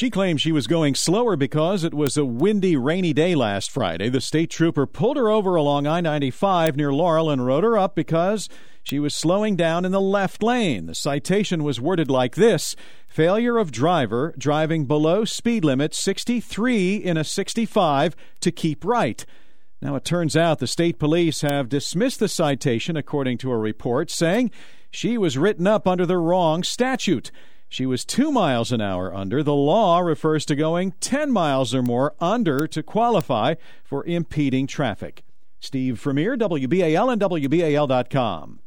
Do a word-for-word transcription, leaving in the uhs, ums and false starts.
She claimed she was going slower because it was a windy, rainy day last Friday. The state trooper pulled her over along I ninety-five near Laurel and wrote her up because she was slowing down in the left lane. The citation was worded like this: failure of driver driving below speed limit sixty-three in a sixty-five to keep right. Now, it turns out the state police have dismissed the citation, according to a report, saying she was written up under the wrong statute. She was two miles an hour under. The law refers to going ten miles or more under to qualify for impeding traffic. Steve Vermeer, W B A L and W B A L dot com.